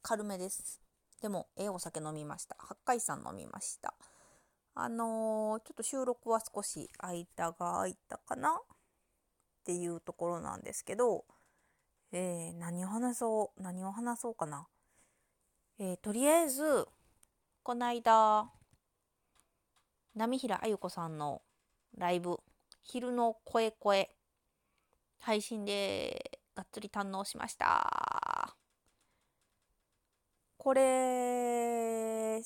軽めです。でもお酒飲みました。八海山飲みました。ちょっと収録は少し間が空いたかなっていうところなんですけど、何を話そうかな。とりあえずこの間波平あゆ子さんのライブ昼の声声配信でがっつり堪能しました。これ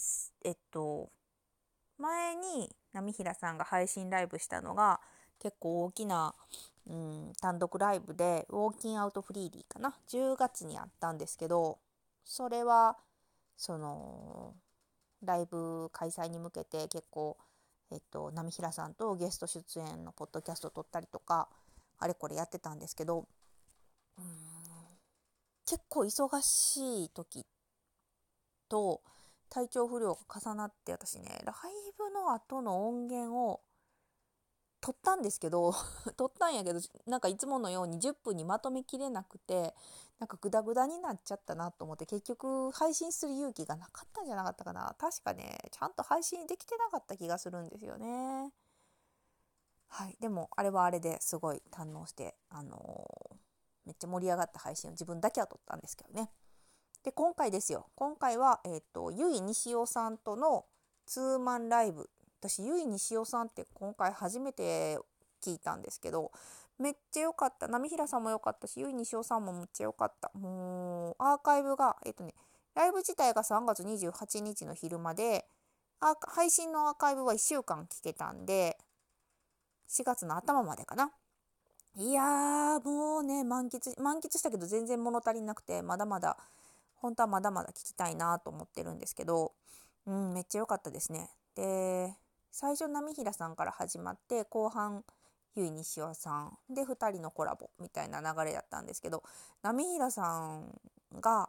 前に波平さんが配信ライブしたのが結構大きな、単独ライブでウォーキンアウトフリーリーかな10月にあったんですけど、それはそのライブ開催に向けて結構波平さんとゲスト出演のポッドキャストを撮ったりとかあれこれやってたんですけど、うーん結構忙しい時と体調不良が重なって、私ねライブの後の音源を撮ったんですけど撮ったんやけど、なんかいつものように10分にまとめきれなくて、なんかグダグダになっちゃったなと思って、結局配信する勇気がなかったんじゃなかったかな。確かねちゃんと配信できてなかった気がするんですよね。はい、でもあれはあれですごい堪能して、めっちゃ盛り上がった配信を自分だけは撮ったんですけどね。で今回ですよ、今回はゆいにしおさんとのツーマンライブ。私ゆいにしおさんって今回初めて聞いたんですけど、めっちゃ良かった。波平さんも良かったし、ゆいにしおさんもめっちゃ良かった。もうアーカイブがライブ自体が3月28日の昼まで、配信のアーカイブは1週間聞けたんで、4月の頭までかな。いやーもうね、満喫したけど全然物足りなくて、まだまだ本当はまだまだ聞きたいなと思ってるんですけど、めっちゃ良かったですね。で最初波平さんから始まって、後半ゆいにしおさんで2人のコラボみたいな流れだったんですけど、波平さんが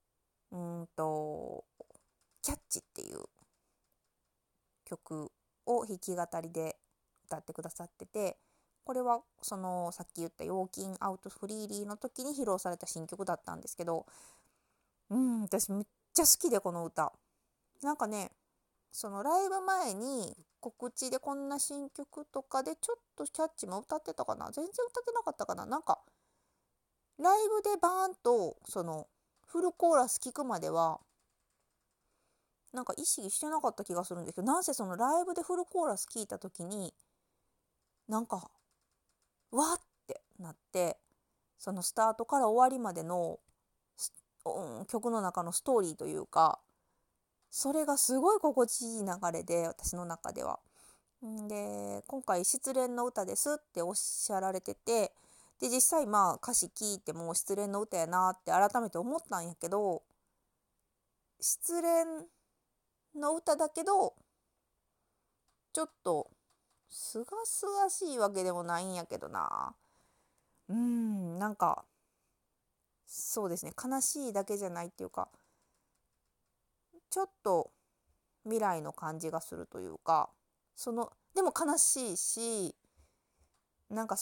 キャッチっていう曲を弾き語りで歌ってくださってて、これはそのさっき言った「ウォーキンアウトフリーリー」の時に披露された新曲だったんですけど、私めっちゃ好きで、この歌。なんかね、そのライブ前に告知でこんな新曲とかでちょっとキャッチも歌ってたかな、全然歌ってなかったかな。なんかライブでバーンとそのフルコーラス聞くまではなんか意識してなかった気がするんですけど、なんせそのライブでフルコーラス聞いた時になんかわってなって、そのスタートから終わりまでの曲の中のストーリーというか、それがすごい心地いい流れで、私の中では。で今回失恋の歌ですっておっしゃられてて、で実際まあ歌詞聞いても失恋の歌やなって改めて思ったんやけど、失恋の歌だけどちょっとすがすがしいわけでもないんやけどな。なんかそうですね、悲しいだけじゃないっていうか、ちょっと未来の感じがするというか、でも悲しいし、なんか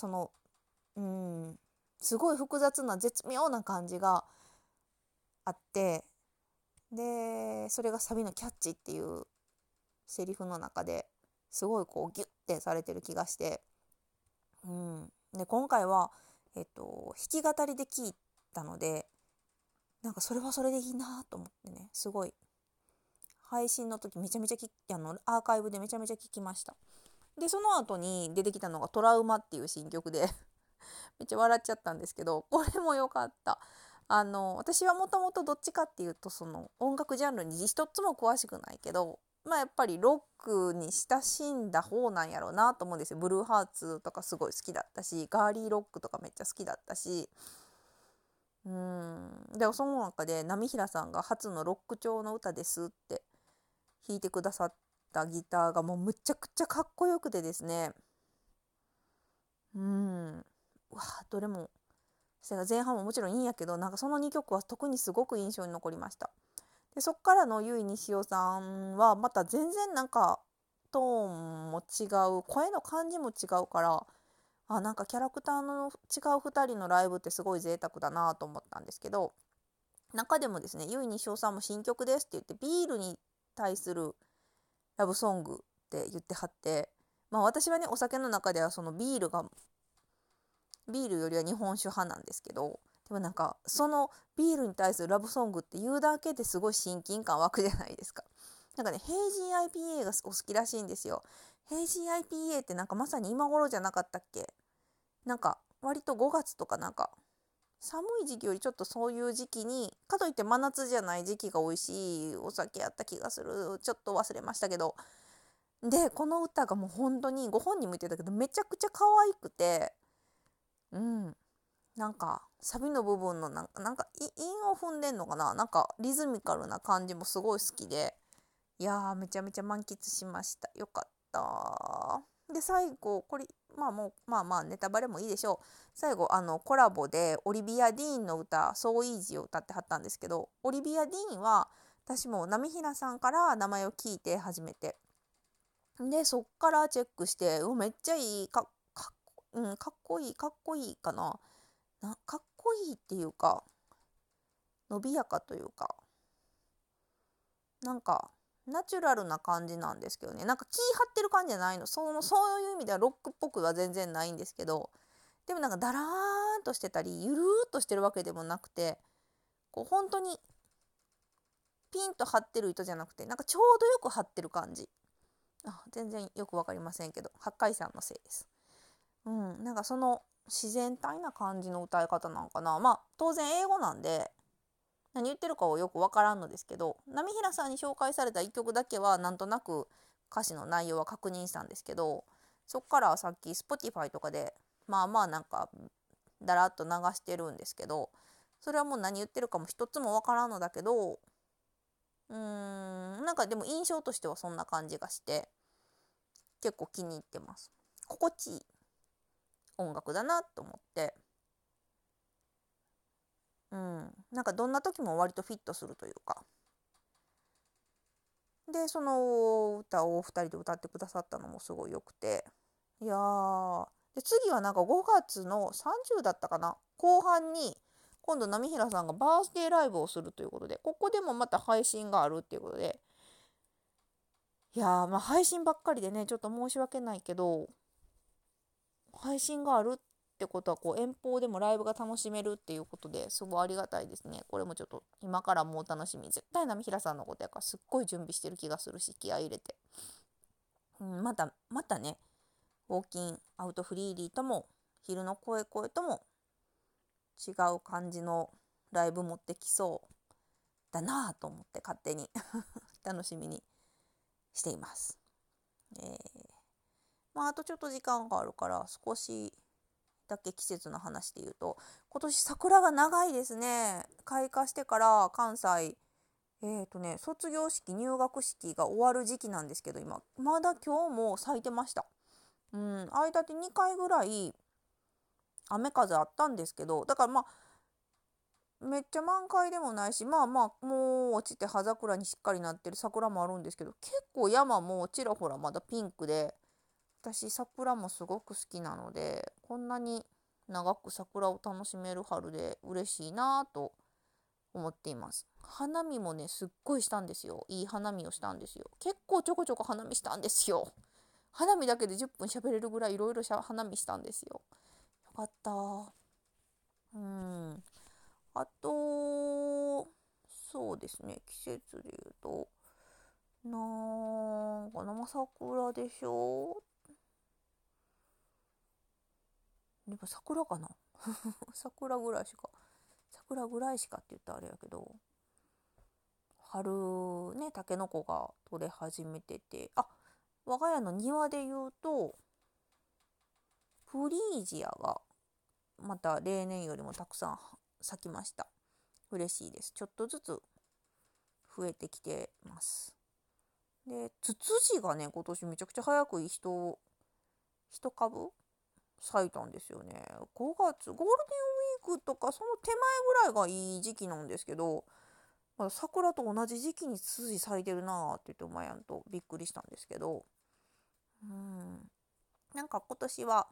すごい複雑な絶妙な感じがあって、でそれがサビの「キャッチ」っていうセリフの中ですごいこうギュッてされてる気がして、で今回は弾き語りで聴いたので、なんかそれはそれでいいなと思ってね、すごい配信の時めちゃめちゃアーカイブでめちゃめちゃ聞きました。でその後に出てきたのが「トラウマ」っていう新曲でめっちゃ笑っちゃったんですけど、これも良かった。私はもともとどっちかっていうと、その音楽ジャンルに一つも詳しくないけど、まあやっぱりロックに親しんだ方なんやろうなと思うんですよ。ブルーハーツとかすごい好きだったし、ガーリーロックとかめっちゃ好きだったし、でもその中で波平さんが初のロック調の歌ですって弾いてくださったギターがもうむちゃくちゃかっこよくてですね、わあどれも前半ももちろんいいんやけど、なんかその2曲は特にすごく印象に残りました。でそっからのゆいにしおさんはまた全然なんかトーンも違う、声の感じも違うから、なんかキャラクターの違う2人のライブってすごい贅沢だなと思ったんですけど、 中でもですね、結西翔さんも新曲ですって言って、ビールに対するラブソングって言ってはって、まあ私はね、お酒の中ではそのビールよりは日本酒派なんですけど、でもなんかそのビールに対するラブソングって言うだけですごい親近感湧くじゃないですか。なんかね、平人 IPA がお好きらしいんですよ。平人 IPA ってなんかまさに今頃じゃなかったっけ？なんか割と5月とかなんか寒い時期よりちょっとそういう時期に、かといって真夏じゃない時期が美味しいお酒やった気がする。ちょっと忘れましたけど。で、この歌がもう本当にご本人も言ってたけどめちゃくちゃ可愛くて、うん、なんかサビの部分のなんか韻を踏んでんのかな、なんかリズミカルな感じもすごい好きで、いやーめちゃめちゃ満喫しました。よかった。で最後これまあもうまあネタバレもいいでしょう。最後コラボでオリビア・ディーンの歌「So Easy」を歌ってはったんですけど、オリビア・ディーンは私も波平さんから名前を聞いて初めてで、そっからチェックして、めっちゃいい、かっこいい、かっこいいかな。かっこいいっていうか、伸びやかというか、なんか、ナチュラルな感じなんですけどね。なんか気張ってる感じじゃないの。そういう意味ではロックっぽくは全然ないんですけど、でもなんかダラーンとしてたり、ゆるーっとしてるわけでもなくて、こう本当にピンと張ってる糸じゃなくて、なんかちょうどよく張ってる感じ。全然よくわかりませんけど、八海山のせいです。なんかその自然体な感じの歌い方なんかな。まあ当然英語なんで何言ってるかをよくわからんのですけど、波平さんに紹介された一曲だけはなんとなく歌詞の内容は確認したんですけど、そっからさっき Spotify とかでまあまあなんかだらっと流してるんですけど、それはもう何言ってるかも一つもわからんのだけど、なんかでも印象としてはそんな感じがして結構気に入ってます。心地いい音楽だなと思って、なんかどんな時も割とフィットするというか、でその歌をお二人で歌ってくださったのもすごいよくて、いやー、で次はなんか5月の30だったかな、後半に今度波平さんがバースデーライブをするということで、ここでもまた配信があるっていうことで、いやー、まあ配信ばっかりでねちょっと申し訳ないけど、配信があるってことはこう遠方でもライブが楽しめるっていうことですごいありがたいですね。これもちょっと今からもう楽しみ、絶対波平さんのことやからすっごい準備してる気がするし、気合い入れて、またね、ウォーキンアウトフリーリーとも昼の声とも違う感じのライブ持ってきそうだなぁと思って勝手に楽しみにしています。あとちょっと時間があるから少しだけ季節の話で言うと、今年桜が長いですね。開花してから関西卒業式入学式が終わる時期なんですけど、今まだ今日も咲いてました。間で2回ぐらい雨風あったんですけど、だからめっちゃ満開でもないし、もう落ちて葉桜にしっかりなってる桜もあるんですけど、結構山もちらほらまだピンクで、私桜もすごく好きなので、こんなに長く桜を楽しめる春で嬉しいなぁと思っています。花見もねすっごいしたんですよ。いい花見をしたんですよ。結構ちょこちょこ花見したんですよ。花見だけで10分喋れるぐらいいろいろ花見したんですよ。よかった。あとそうですね、季節で言うとなんか生桜でしょ。でも桜かな桜ぐらいしかって言ったらあれやけど、春ね、タケノコが取れ始めてて、我が家の庭で言うとフリージアがまた例年よりもたくさん咲きました。嬉しいです。ちょっとずつ増えてきてます。でツツジがね今年めちゃくちゃ早く一株咲いたんですよね。5月ゴールデンウィークとかその手前ぐらいがいい時期なんですけど、まだ桜と同じ時期にツツジ咲いてるなーって言ってお前やんとびっくりしたんですけど、なんか今年は、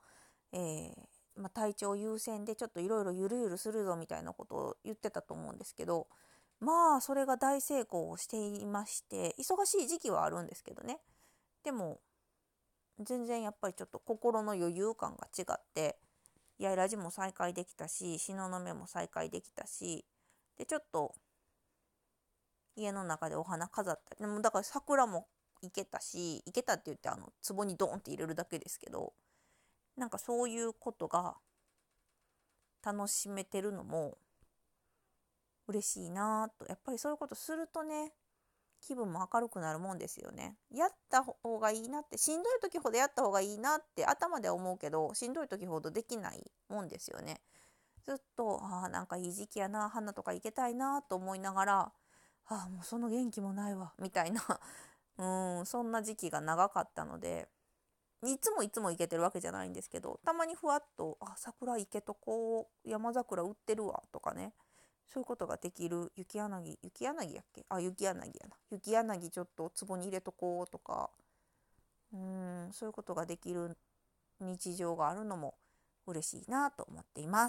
体調優先でちょっといろいろゆるゆるするぞみたいなことを言ってたと思うんですけど、 まあそれが大成功をしていまして、忙しい時期はあるんですけどね。でも全然やっぱりちょっと心の余裕感が違って、八重ラジも再開できたし、東雲も再開できたし、でちょっと家の中でお花飾ったり、でもだから桜もいけたし、いけたって言って壺にドーンって入れるだけですけど、なんかそういうことが楽しめてるのも嬉しいなと。やっぱりそういうことするとね、気分も明るくなるもんですよね。やった方がいいなって、しんどい時ほどやった方がいいなって頭では思うけど、しんどい時ほどできないもんですよね。ずっとなんかいい時期やな、花とか行けたいなと思いながら、もうその元気もないわみたいなそんな時期が長かったので、いつも行けてるわけじゃないんですけど、たまにふわっと桜行けとこう、山桜売ってるわとかね、そういうことができる。雪柳やっけ、雪柳やな、雪柳ちょっと壺に入れとこうとか、そういうことができる日常があるのも嬉しいなと思っています。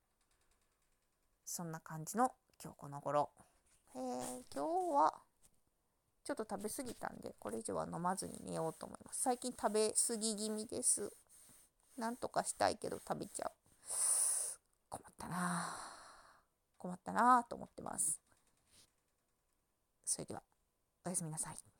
そんな感じの今日この頃。今日はちょっと食べ過ぎたんで、これ以上は飲まずに寝ようと思います。最近食べ過ぎ気味です。なんとかしたいけど食べちゃう。困ったな困ったなと思ってます。それではおやすみなさい。